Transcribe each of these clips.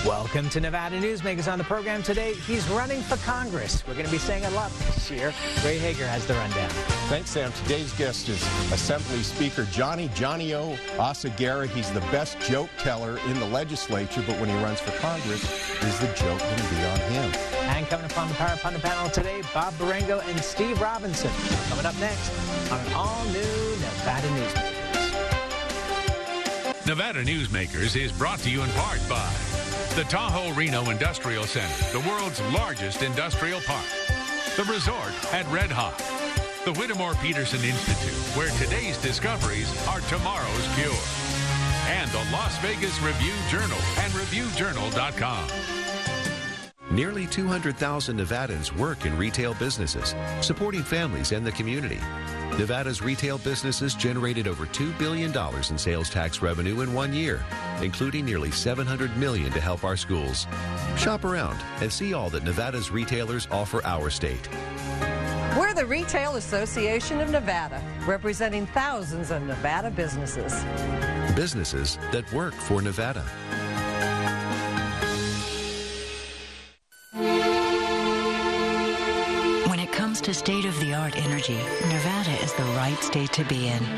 Welcome to Nevada Newsmakers. On the program today, he's running for Congress. We're going to be saying a lot this year. Ray Hager has the rundown. Thanks, Sam. Today's guest is Assembly Speaker Johnny O. Oseguera. He's the best joke teller in the legislature, but when he runs for Congress, is the joke going to be on him? And coming up on the Power Pundit panel today, Bob Barengo and Steve Robinson. Coming up next on an all-new Nevada Newsmakers. Nevada Newsmakers is brought to you in part by the Tahoe Reno Industrial Center, the world's largest industrial park. The resort at Red Hawk. The Whittemore Peterson Institute, where today's discoveries are tomorrow's cure. And the Las Vegas Review-Journal and ReviewJournal.com. Nearly 200,000 Nevadans work in retail businesses, supporting families and the community. Nevada's retail businesses generated over $2 billion in sales tax revenue in 1 year, including nearly $700 million to help our schools. Shop around and see all that Nevada's retailers offer our state. We're the Retail Association of Nevada, representing thousands of Nevada businesses. Businesses that work for Nevada. When it comes to state-of-the-art energy, Nevada is the right state to be in.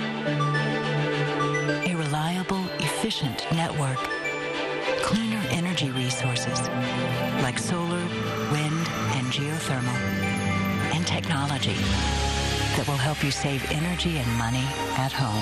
A reliable, efficient network. Cleaner energy resources like solar, wind, and geothermal. And technology that will help you save energy and money at home.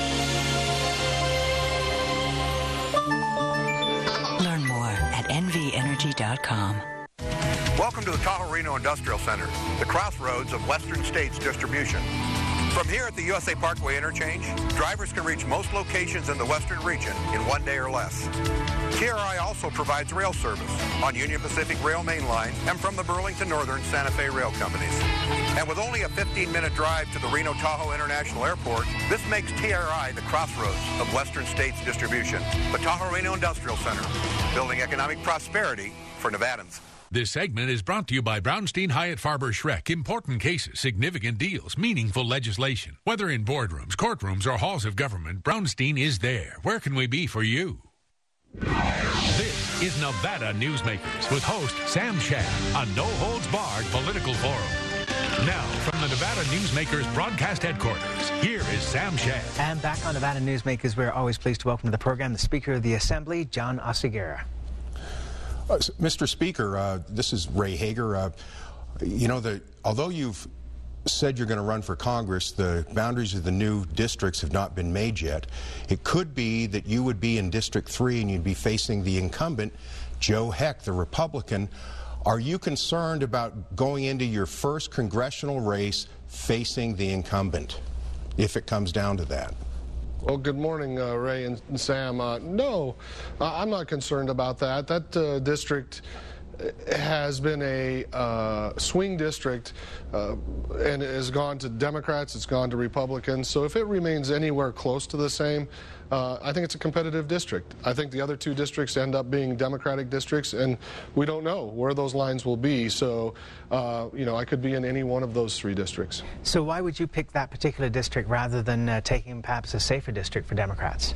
Learn more at nvenergy.com. Welcome to the Tahoe Reno Industrial Center, the crossroads of Western States distribution. From here at the USA Parkway interchange, drivers can reach most locations in the Western region in 1 day or less. TRI also provides rail service on Union Pacific Rail Main Line and from the Burlington Northern Santa Fe Rail Companies. And with only a 15-minute drive to the Reno-Tahoe International Airport, this makes TRI the crossroads of Western States distribution. The Tahoe Reno Industrial Center, building economic prosperity for Nevadans. This segment is brought to you by Brownstein Hyatt Farber Schreck. Important cases, significant deals, meaningful legislation. Whether in boardrooms, courtrooms, or halls of government, Brownstein is there. Where can we be for you? This is Nevada Newsmakers with host Sam Shad, a no-holds-barred political forum. Now, from the Nevada Newsmakers broadcast headquarters, here is Sam Shad. And back on Nevada Newsmakers, we're always pleased to welcome to the program the Speaker of the Assembly, John Oseguera. Mr. Speaker, this is Ray Hager. Although you've said you're going to run for Congress, the boundaries of the new districts have not been made yet. It could be that you would be in District 3 and you'd be facing the incumbent, Joe Heck, the Republican. Are you concerned about going into your first congressional race facing the incumbent, if it comes down to that? Well, good morning, Ray and Sam. No, I'm not concerned about that. That district has been a swing district and has gone to Democrats, it's gone to Republicans. So if it remains anywhere close to the same, I think it's a competitive district. I think the other two districts end up being Democratic districts, and we don't know where those lines will be. So, I could be in any one of those three districts. So why would you pick that particular district rather than taking perhaps a safer district for Democrats?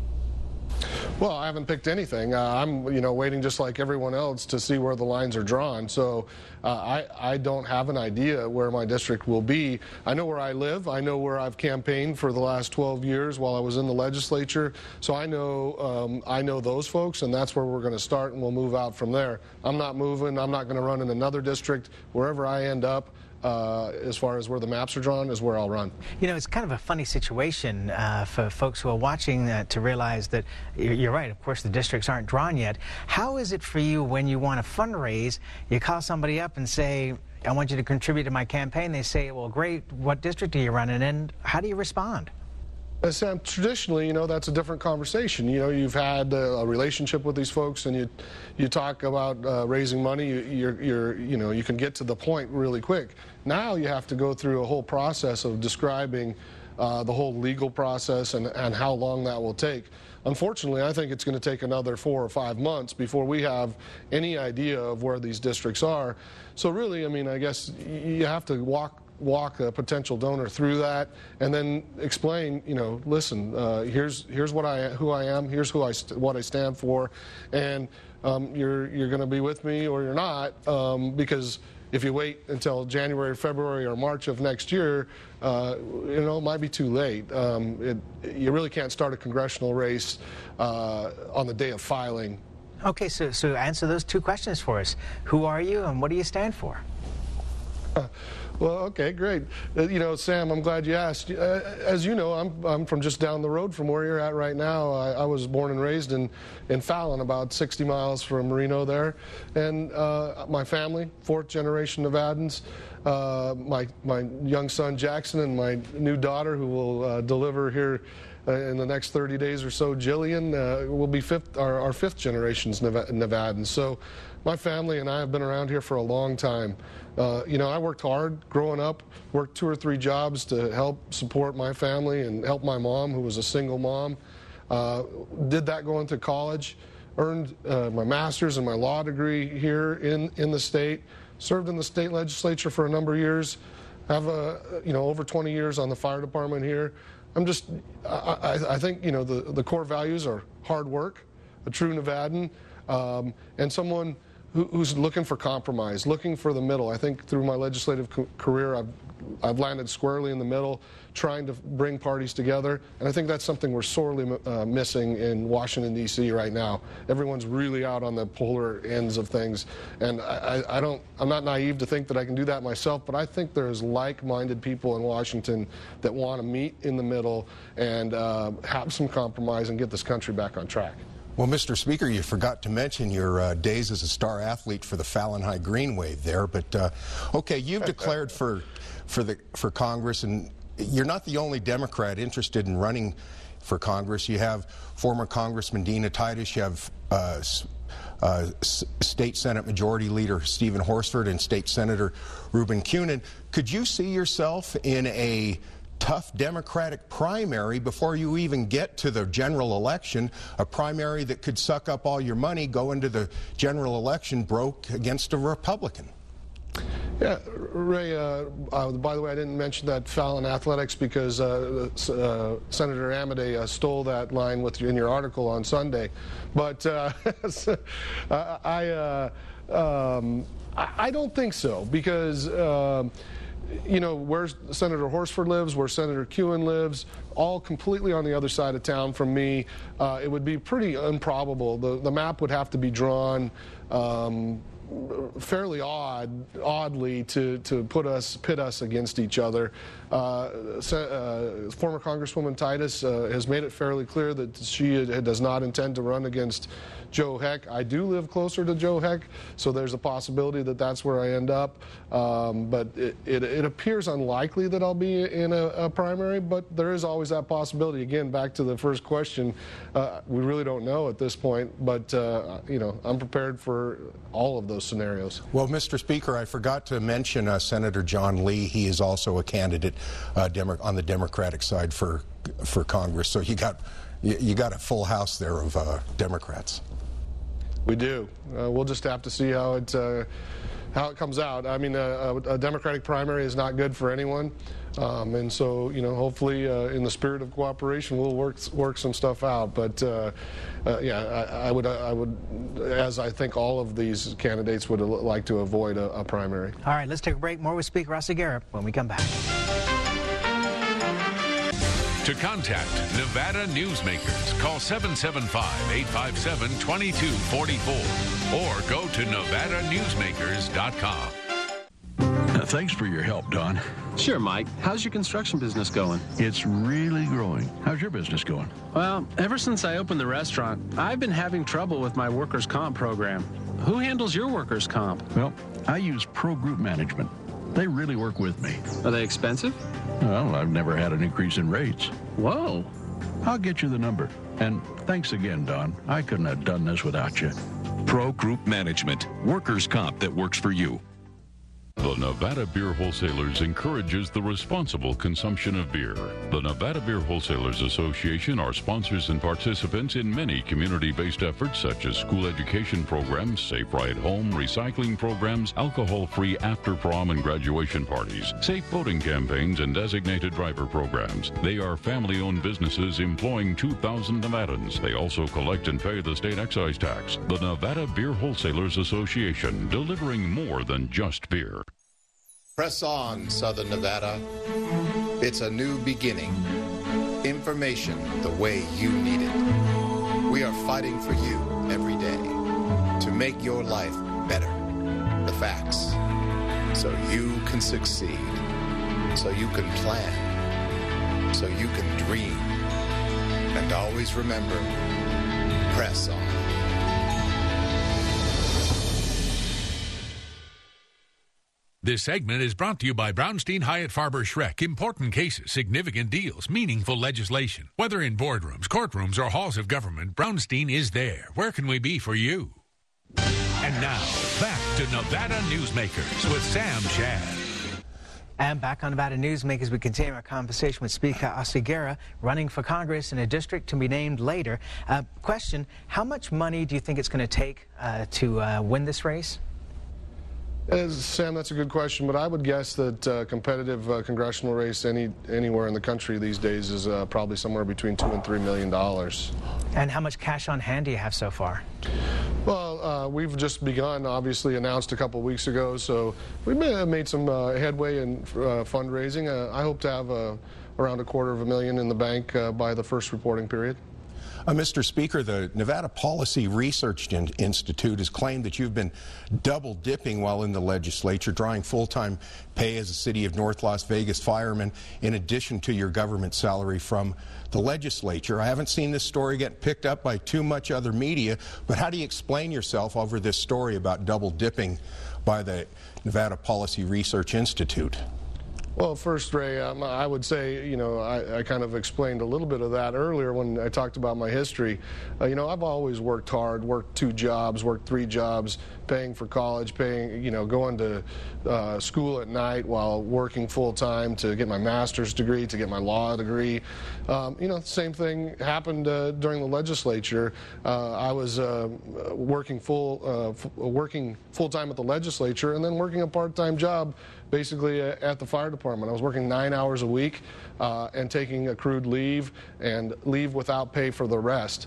Well, I haven't picked anything. I'm, waiting just like everyone else to see where the lines are drawn. So I don't have an idea where my district will be. I know where I live. I know where I've campaigned for the last 12 years while I was in the legislature. So I know those folks, and that's where we're going to start, and we'll move out from there. I'm not moving. I'm not going to run in another district. Wherever I end up, as far as where the maps are drawn, is where I'll run. It's kind of a funny situation for folks who are watching to realize that you're right. Of course, the districts aren't drawn yet. How is it for you when you want to fundraise, you call somebody up and say, I want you to contribute to my campaign. They say, well, great, what district are you running in? How do you respond? Sam, traditionally, that's a different conversation. You've had a relationship with these folks, and you talk about raising money. You can get to the point really quick. Now you have to go through a whole process of describing the whole legal process and how long that will take. Unfortunately, I think it's going to take another 4 or 5 months before we have any idea of where these districts are. So really, I guess you have to walk walk a potential donor through that, and then explain, listen, here's who I am, here's what I stand for, and you're going to be with me or you're not, because if you wait until January, February, or March of next year, it might be too late. You really can't start a congressional race on the day of filing. Okay, so answer those two questions for us. Who are you and what do you stand for? Well, okay, great. Sam, I'm glad you asked. As you know, I'm from just down the road from where you're at right now. I was born and raised in Fallon, about 60 miles from Reno there. And my family, fourth generation Nevadans. My young son Jackson and my new daughter, who will deliver here in the next 30 days or so, Jillian, will be our fifth generation's Nevadans. So my family and I have been around here for a long time. I worked hard growing up, worked 2 or 3 jobs to help support my family and help my mom, who was a single mom. Did that going to college, earned my master's and my law degree here in the state, served in the state legislature for a number of years, have over 20 years on the fire department here. I think the core values are hard work, a true Nevadan, and someone who's looking for compromise, looking for the middle. I think through my legislative career, I've landed squarely in the middle, trying to bring parties together, and I think that's something we're sorely missing in Washington, D.C. right now. Everyone's really out on the polar ends of things, and I'm not naive to think that I can do that myself, but I think there's like-minded people in Washington that want to meet in the middle and have some compromise and get this country back on track. Well, Mr. Speaker, you forgot to mention your days as a star athlete for the Fallon High Green Wave there, but okay, you've declared for Congress, and you're not the only Democrat interested in running for Congress. You have former Congressman Dina Titus, you have State Senate Majority Leader Stephen Horsford and State Senator Ruben Kunin. Could you see yourself in a tough Democratic primary before you even get to the general election, a primary that could suck up all your money, go into the general election broke against a Republican? Yeah, Ray, by the way, I didn't mention that Fallon Athletics because Senator Amodei stole that line in your article on Sunday. But I don't think so, because where Senator Horsford lives, where Senator Kunin lives, all completely on the other side of town from me. It would be pretty improbable. The map would have to be drawn fairly oddly to pit us against each other. Former Congresswoman Titus has made it fairly clear that she does not intend to run against Joe Heck. I do live closer to Joe Heck, so there's a possibility that that's where I end up. But it appears unlikely that I'll be in a primary, but there is always that possibility. Again, back to the first question, we really don't know at this point, but I'm prepared for all of those scenarios. Well, Mr. Speaker, I forgot to mention Senator John Lee. He is also a candidate on the Democratic side for Congress. So you got a full house there of Democrats. We do. We'll just have to see how it comes out. I mean, a Democratic primary is not good for anyone, and so hopefully, in the spirit of cooperation, we'll work some stuff out. But yeah, I would, as I think all of these candidates would like to avoid a primary. All right, let's take a break. More with Speaker Rossi Garrett when we come back. To contact Nevada Newsmakers, call 775-857-2244 or go to NevadaNewsmakers.com. Thanks for your help, Don. Sure, Mike. How's your construction business going? It's really growing. How's your business going? Well, ever since I opened the restaurant, I've been having trouble with my workers' comp program. Who handles your workers' comp? Well, I use Pro Group Management. They really work with me. Are they expensive? Well, I've never had an increase in rates. Whoa. I'll get you the number. And thanks again, Don. I couldn't have done this without you. Pro Group Management. Workers' comp that works for you. The Nevada Beer Wholesalers encourages the responsible consumption of beer. The Nevada Beer Wholesalers Association are sponsors and participants in many community-based efforts such as school education programs, safe ride home, recycling programs, alcohol-free after-prom and graduation parties, safe boating campaigns, and designated driver programs. They are family-owned businesses employing 2,000 Nevadans. They also collect and pay the state excise tax. The Nevada Beer Wholesalers Association, delivering more than just beer. Press on, Southern Nevada. It's a new beginning. Information the way you need it. We are fighting for you every day to make your life better. The facts. So you can succeed. So you can plan. So you can dream. And always remember, press on. This segment is brought to you by Brownstein Hyatt Farber Schreck. Important cases, significant deals, meaningful legislation. Whether in boardrooms, courtrooms, or halls of government, Brownstein is there. Where can we be for you? And now, back to Nevada Newsmakers with Sam Shad. And back on Nevada Newsmakers, we continue our conversation with Speaker Oseguera, running for Congress in a district to be named later. Question, how much money do you think it's going to take to win this race? Sam, that's a good question, but I would guess that a competitive congressional race anywhere in the country these days is probably somewhere between $2 and $3 million. And how much cash on hand do you have so far? Well, we've just begun, obviously announced a couple weeks ago, so we made some headway in fundraising. I hope to have around $250,000 in the bank by the first reporting period. Mr. Speaker, the Nevada Policy Research Institute has claimed that you've been double dipping while in the legislature, drawing full-time pay as a City of North Las Vegas fireman in addition to your government salary from the legislature. I haven't seen this story get picked up by too much other media, but how do you explain yourself over this story about double dipping by the Nevada Policy Research Institute? Well, first, Ray, I would say, you know, I kind of explained a little bit of that earlier when I talked about my history. You know, I've always worked hard, worked 2 jobs, worked 3 jobs, paying for college, going to school at night while working full-time to get my master's degree, to get my law degree. You know, the same thing happened during the legislature. I was working full-time at the legislature and then working a part-time job basically at the fire department. I was working 9 hours a week and taking accrued leave and leave without pay for the rest.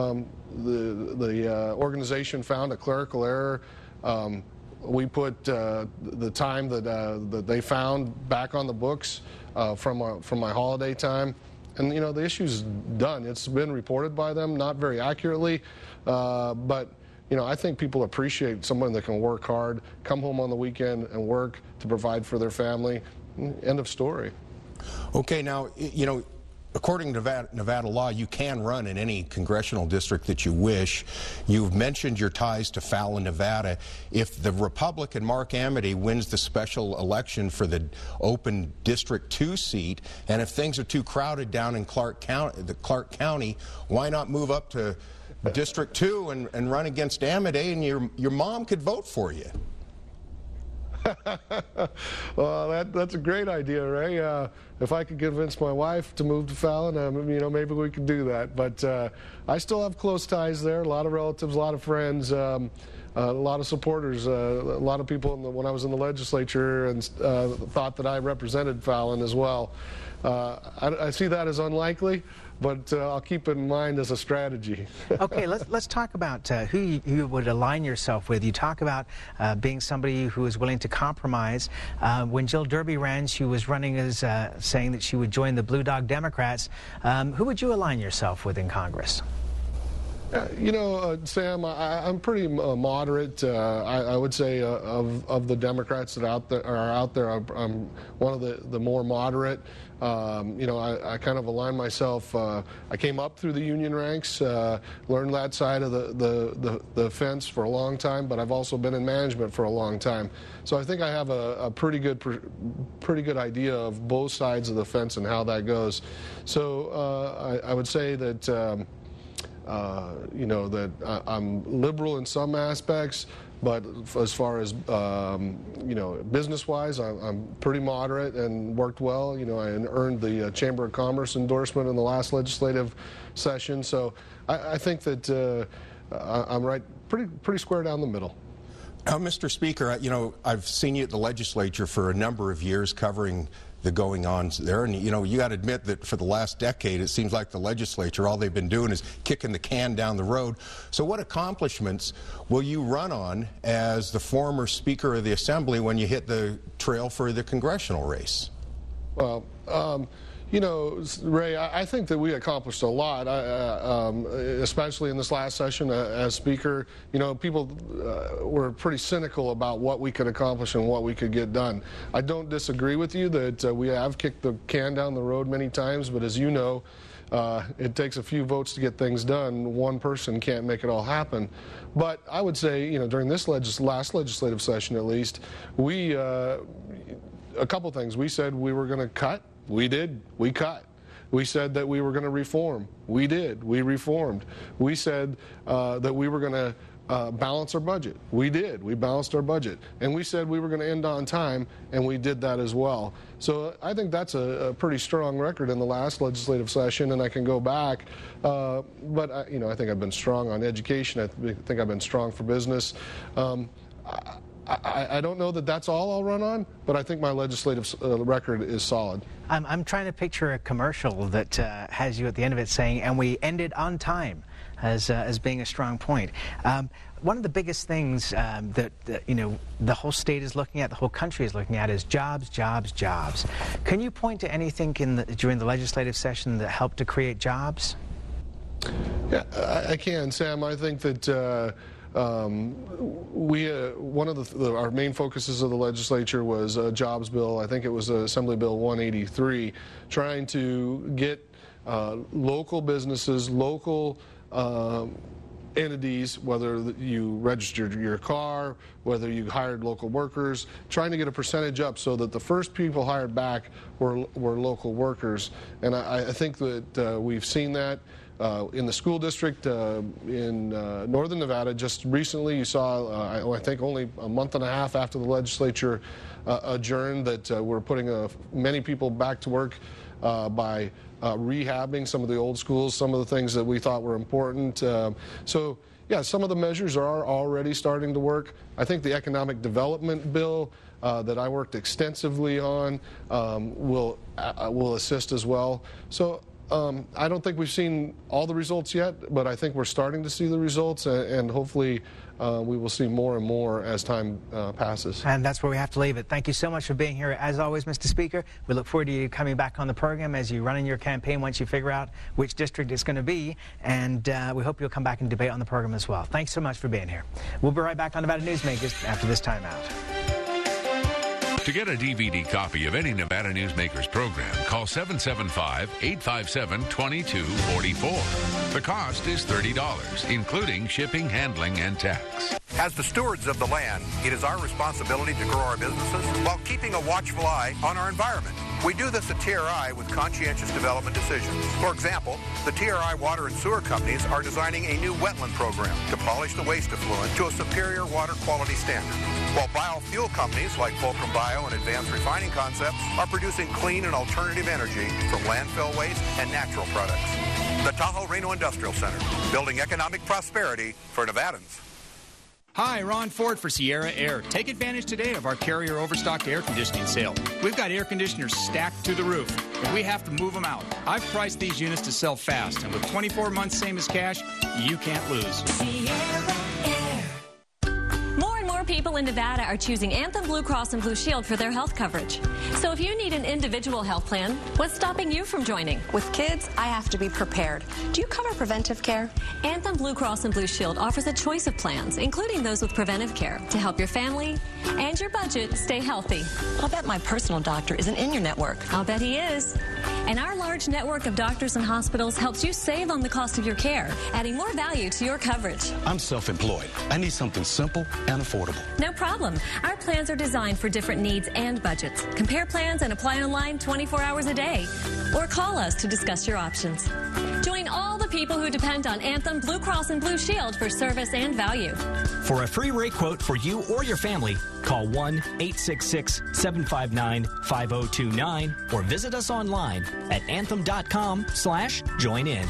The organization found a clerical error. We put the time that they found back on the books from my holiday time. And, you know, the issue's done. It's been reported by them, not very accurately, but you know, I think people appreciate someone that can work hard, come home on the weekend and work to provide for their family. End of story. Okay, now, you know, according to Nevada law, you can run in any congressional district that you wish. You've mentioned your ties to Fallon, Nevada. If the Republican Mark Amity wins the special election for the open District 2 seat, and if things are too crowded down in Clark County, why not move up to District 2 and run against Amity, and your mom could vote for you? Well, that's a great idea, Ray. If I could convince my wife to move to Fallon, you know, maybe we could do that. But I still have close ties there, a lot of relatives, a lot of friends, a lot of supporters, a lot of people when I was in the legislature and thought that I represented Fallon as well. I see that as unlikely, but I'll keep it in mind as a strategy. Okay, let's talk about who you would align yourself with. You talk about being somebody who is willing to compromise. When Jill Derby ran, she was running as saying that she would join the Blue Dog Democrats. Who would you align yourself with in Congress? You know, Sam, I'm pretty moderate. I would say of the Democrats that are out there, I'm one of the more moderate. You know, I kind of align myself. I came up through the union ranks, learned that side of the fence for a long time, but I've also been in management for a long time. So I think I have a pretty good idea of both sides of the fence and how that goes. So I would say that you know, that I'm liberal in some aspects, but as far as, you know, business-wise, I'm pretty moderate and worked well. You know, I earned the Chamber of Commerce endorsement in the last legislative session. So I think that I'm right, pretty square down the middle. Mr. Speaker, you know, I've seen you at the legislature for a number of years covering the going-ons there, and you know, you got to admit that for the last decade it seems like the legislature, all they've been doing is kicking the can down the road. So what accomplishments will you run on as the former Speaker of the Assembly when you hit the trail for the congressional race? Well, you know, Ray, I think that we accomplished a lot, especially in this last session as Speaker. You know, people were pretty cynical about what we could accomplish and what we could get done. I don't disagree with you that we have kicked the can down the road many times, but as you know, it takes a few votes to get things done. One person can't make it all happen. But I would say, you know, during this last legislative session at least, we, a couple things. We said we were going to cut. We did. We cut. We said that we were going to reform. We did. We reformed. We said that we were going to balance our budget. We did. We balanced our budget. And we said we were going to end on time, and we did that as well. So I think that's a pretty strong record in the last legislative session, and I can go back. But, you know, I think I've been strong on education. I think I've been strong for business. I don't know that that's all I'll run on, but I think my legislative record is solid. I'm trying to picture a commercial that has you at the end of it saying, and we ended on time, as being a strong point. One of the biggest things that you know, the whole state is looking at, the whole country is looking at, is jobs, jobs, jobs. Can you point to anything during the legislative session that helped to create jobs? Yeah, I can, Sam. I think that one of our main focuses of the legislature was a jobs bill. I think it was Assembly Bill 183, trying to get local businesses, local entities, whether you registered your car, whether you hired local workers, trying to get a percentage up so that the first people hired back were local workers. And I think that we've seen that. In the school district in northern Nevada, just recently you saw, I think only a month and a half after the legislature adjourned, that we're putting many people back to work by rehabbing some of the old schools, some of the things that we thought were important. So, yeah, some of the measures are already starting to work. I think the economic development bill that I worked extensively on will assist as well. So I don't think we've seen all the results yet, but I think we're starting to see the results, and hopefully we will see more and more as time passes. And that's where we have to leave it. Thank you so much for being here. As always, Mr. Speaker, we look forward to you coming back on the program as you run in your campaign once you figure out which district it's going to be, and we hope you'll come back and debate on the program as well. Thanks so much for being here. We'll be right back on Nevada Newsmakers after this timeout. To get a DVD copy of any Nevada Newsmakers program, call 775-857-2244. The cost is $30, including shipping, handling, and tax. As the stewards of the land, it is our responsibility to grow our businesses while keeping a watchful eye on our environment. We do this at TRI with conscientious development decisions. For example, the TRI water and sewer companies are designing a new wetland program to polish the waste effluent to a superior water quality standard, while biofuel companies like Fulcrum Bio and Advanced Refining Concepts are producing clean and alternative energy from landfill waste and natural products. The Tahoe Reno Industrial Center, building economic prosperity for Nevadans. Hi, Ron Ford for Sierra Air. Take advantage today of our Carrier Overstock air conditioning sale. We've got air conditioners stacked to the roof, and we have to move them out. I've priced these units to sell fast, and with 24 months same as cash, you can't lose. Sierra Air. More and more people in Nevada are choosing Anthem Blue Cross and Blue Shield for their health coverage. So if you need an individual health plan, what's stopping you from joining? With kids, I have to be prepared. Do you cover preventive care? Anthem Blue Cross and Blue Shield offers a choice of plans, including those with preventive care, to help your family and your budget stay healthy. I'll bet my personal doctor isn't in your network. I'll bet he is. And our large network of doctors and hospitals helps you save on the cost of your care, adding more value to your coverage. I'm self-employed. I need something simple and affordable. No problem. Our plans are designed for different needs and budgets. Compare plans and apply online 24 hours a day. Or call us to discuss your options. Join all the people who depend on Anthem, Blue Cross, and Blue Shield for service and value. For a free rate quote for you or your family, call 1-866-759-5029 or visit us online at anthem.com/join-in.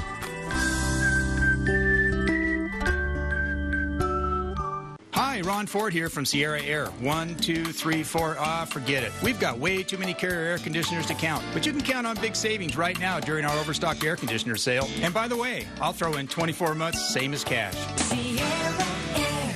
Hi, Ron Ford here from Sierra Air. 1, 2, 3, 4. Forget it. We've got way too many Carrier air conditioners to count. But you can count on big savings right now during our overstocked air conditioner sale. And by the way, I'll throw in 24 months, same as cash. Sierra Air.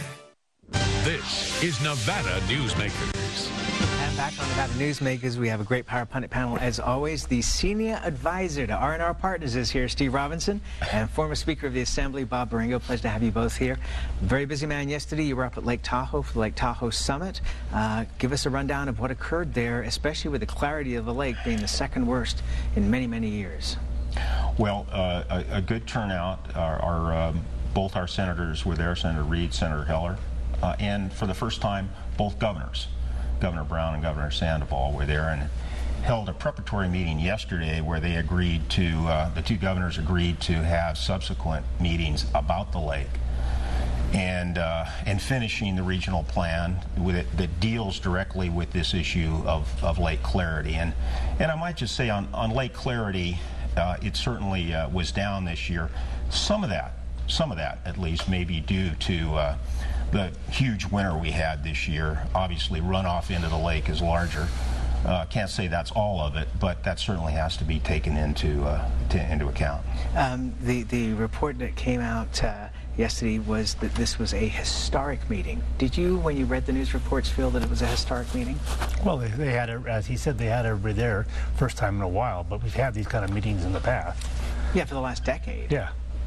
This is Nevada Newsmakers. And back on Nevada Newsmakers, we have a great Power Pundit panel. As always, the senior advisor to R&R Partners is here, Steve Robinson, and former Speaker of the Assembly, Bob Baringo. Pleasure to have you both here. Very busy man yesterday. You were up at Lake Tahoe for the Lake Tahoe Summit. Give us a rundown of what occurred there, especially with the clarity of the lake being the second worst in many, many years. Well, a good turnout. Both our senators were there, Senator Reed, Senator Heller, and for the first time, both governors. Governor Brown and Governor Sandoval were there and held a preparatory meeting yesterday where they agreed to, the two governors agreed to have subsequent meetings about the lake and finishing the regional plan with it that deals directly with this issue of Lake Clarity. And I might just say on Lake Clarity, it certainly was down this year. Some of that at least may be due to the huge winter we had this year. Obviously, runoff into the lake is larger. Can't say that's all of it, but that certainly has to be taken into account. The report that came out yesterday was that this was a historic meeting. Did you, when you read the news reports, feel that it was a historic meeting? Well, they had it, as he said, they had everybody there first time in a while, but we've had these kind of meetings in the past. Yeah, for the last decade. Yeah.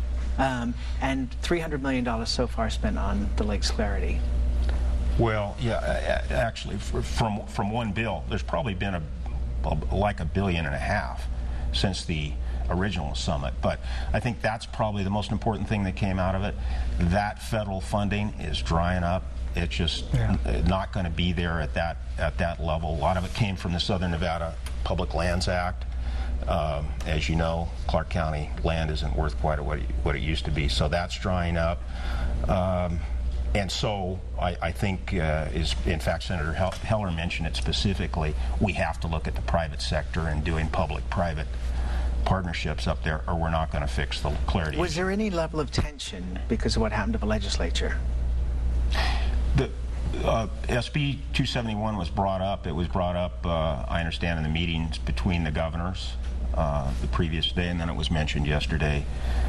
And $300 million so far spent on the lake's clarity. Well, yeah, actually, from one bill, there's probably been like $1.5 billion since the original summit. But I think that's probably the most important thing that came out of it. That federal funding is drying up. It's just not going to be there at that level. A lot of it came from the Southern Nevada Public Lands Act. As you know, Clark County land isn't worth quite what it used to be, so that's drying up. And so I think, in fact, Senator Heller mentioned it specifically, we have to look at the private sector and doing public-private partnerships up there, or we're not going to fix the clarity. Was there any level of tension because of what happened to the legislature? The SB 271 was brought up. It was brought up, I understand, in the meetings between the governors the previous day, and then it was mentioned yesterday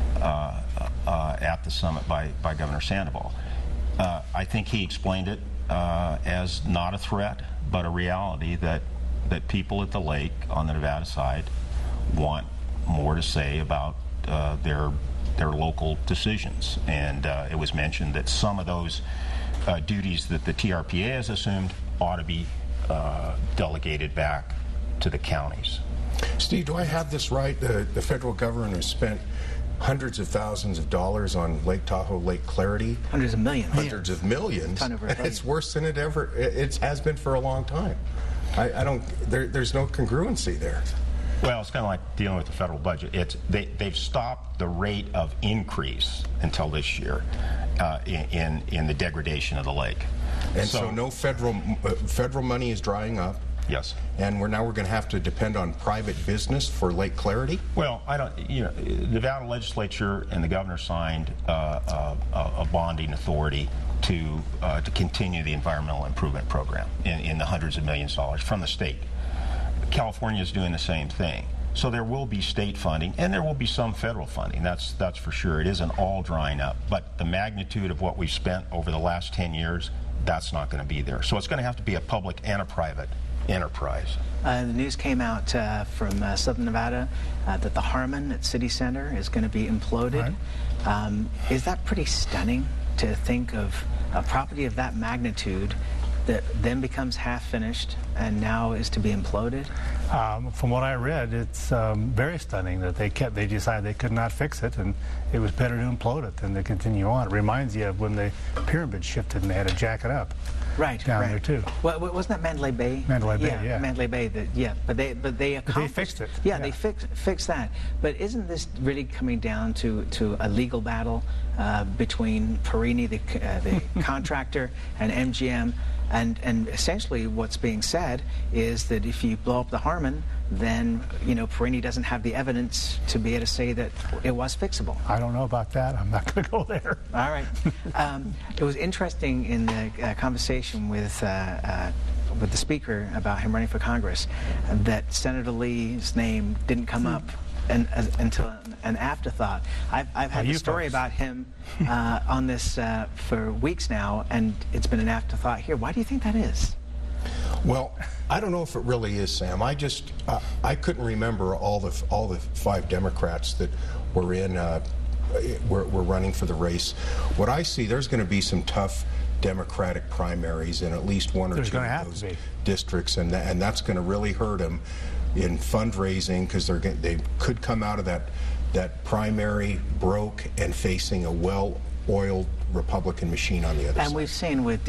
at the summit by Governor Sandoval. I think he explained it as not a threat, but a reality that people at the lake on the Nevada side want more to say about their local decisions. And it was mentioned that some of those duties that the TRPA has assumed ought to be delegated back to the counties. Steve, do I have this right? The federal government has spent hundreds of thousands of dollars on Lake Tahoe, Lake Clarity. Hundreds of millions. Hundreds of millions. It's worse than it has been for a long time. There's no congruency there. Well, it's kind of like dealing with the federal budget. They've stopped the rate of increase until this year in the degradation of the lake. And so no federal money is drying up. Yes. And we're going to have to depend on private business for Lake Clarity? Well, the Nevada legislature and the governor signed a bonding authority to continue the environmental improvement program in the hundreds of millions of dollars from the state. California is doing the same thing. So there will be state funding and there will be some federal funding. That's for sure. It isn't all drying up. But the magnitude of what we've spent over the last 10 years, that's not going to be there. So it's going to have to be a public and a private enterprise. The news came out from Southern Nevada that the Harmon at City Center is going to be imploded. Right. Is that pretty stunning to think of a property of that magnitude that then becomes half-finished and now is to be imploded? From what I read, it's very stunning that they decided they could not fix it, and it was better to implode it than to continue on. It reminds you of when the pyramid shifted and they had to jack it up. Right, down right. there too. Well, wasn't that Mandalay Bay? Mandalay Bay, yeah. Mandalay Bay. But they accomplished, fixed it. Yeah, they fixed that. But isn't this really coming down to a legal battle between Perini, the contractor, and MGM? And essentially what's being said is that if you blow up the Harmon, then, you know, Perini doesn't have the evidence to be able to say that it was fixable. I don't know about that. I'm not going to go there. All right. It was interesting in the conversation with the Speaker about him running for Congress that Senator Lee's name didn't come up until an afterthought. I've had a story about him on this for weeks now, and it's been an afterthought here. Why do you think that is? Well, I don't know if it really is, Sam. I couldn't remember all the 5 Democrats that were in were running for the race. What I see, there's going to be some tough Democratic primaries in at least one or two of those districts, and that's going to really hurt them in fundraising, because they could come out of that primary broke and facing a well-oiled Republican machine on the other side. And we've seen with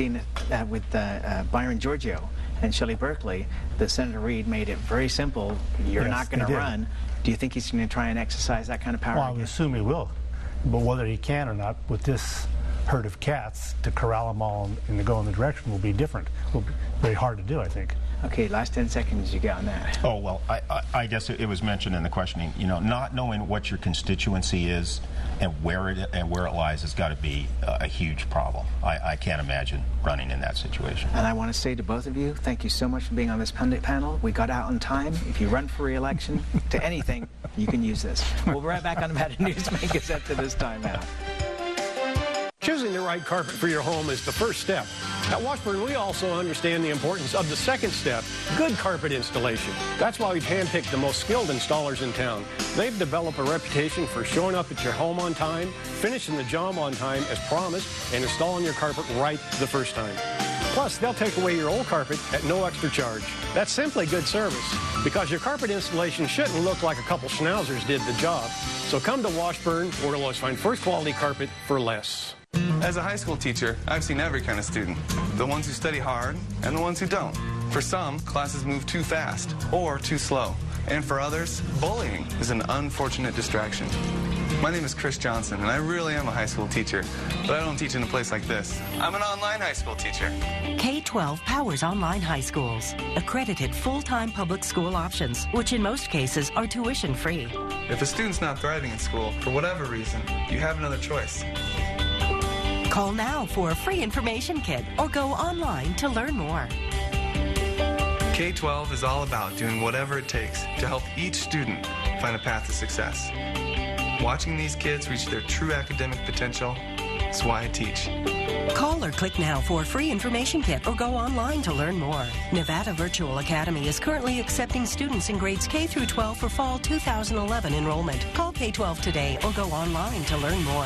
Byron Giorgio and Shelley Berkeley that Senator Reid made it very simple. You're not going to run. Do you think he's going to try and exercise that kind of power? Well, I would assume he will. But whether he can or not with this herd of cats to corral them all and to go in the direction will be different. Will be very hard to do, I think. Okay, last 10 seconds you got on that. Oh, well, I guess it was mentioned in the questioning, you know, not knowing what your constituency is and where it lies has got to be a huge problem. I can't imagine running in that situation. And I want to say to both of you, thank you so much for being on this pundit panel. We got out on time. If you run for re-election to anything, you can use this. We'll be right back on Nevada Newsmakers after this time out. Choosing the right carpet for your home is the first step. At Washburn, we also understand the importance of the second step, good carpet installation. That's why we've handpicked the most skilled installers in town. They've developed a reputation for showing up at your home on time, finishing the job on time as promised, and installing your carpet right the first time. Plus, they'll take away your old carpet at no extra charge. That's simply good service, because your carpet installation shouldn't look like a couple schnauzers did the job. So come to Washburn, where you'll always find first quality carpet for less. As a high school teacher, I've seen every kind of student. The ones who study hard and the ones who don't. For some, classes move too fast or too slow. And for others, bullying is an unfortunate distraction. My name is Chris Johnson, and I really am a high school teacher, but I don't teach in a place like this. I'm an online high school teacher. K-12 powers online high schools. Accredited full-time public school options, which in most cases are tuition-free. If a student's not thriving in school, for whatever reason, you have another choice. Call now for a free information kit or go online to learn more. K-12 is all about doing whatever it takes to help each student find a path to success. Watching these kids reach their true academic potential is why I teach. Call or click now for a free information kit or go online to learn more. Nevada Virtual Academy is currently accepting students in grades K through 12 for fall 2011 enrollment. Call K-12 today or go online to learn more.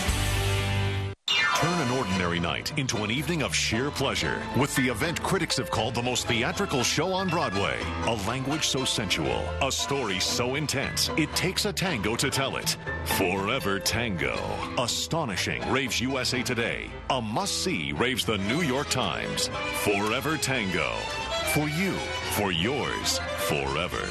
Turn an ordinary night into an evening of sheer pleasure with the event critics have called the most theatrical show on Broadway. A language so sensual, a story so intense, it takes a tango to tell it. Forever Tango. Astonishing, raves USA Today. A must-see, raves the New York Times. Forever Tango. For you, for yours, forever.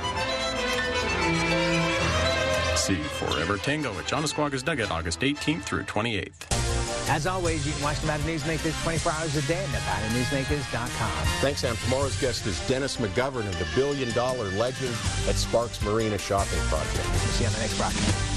See Forever Tango at John Esquaga's Nugget, August 18th through 28th. As always, you can watch Nevada Newsmakers 24 hours a day at NevadaNewsmakers.com. Thanks, Sam. Tomorrow's guest is Dennis McGovern of the $1 billion legend at Sparks Marina Shopping Project. We'll see you on the next broadcast.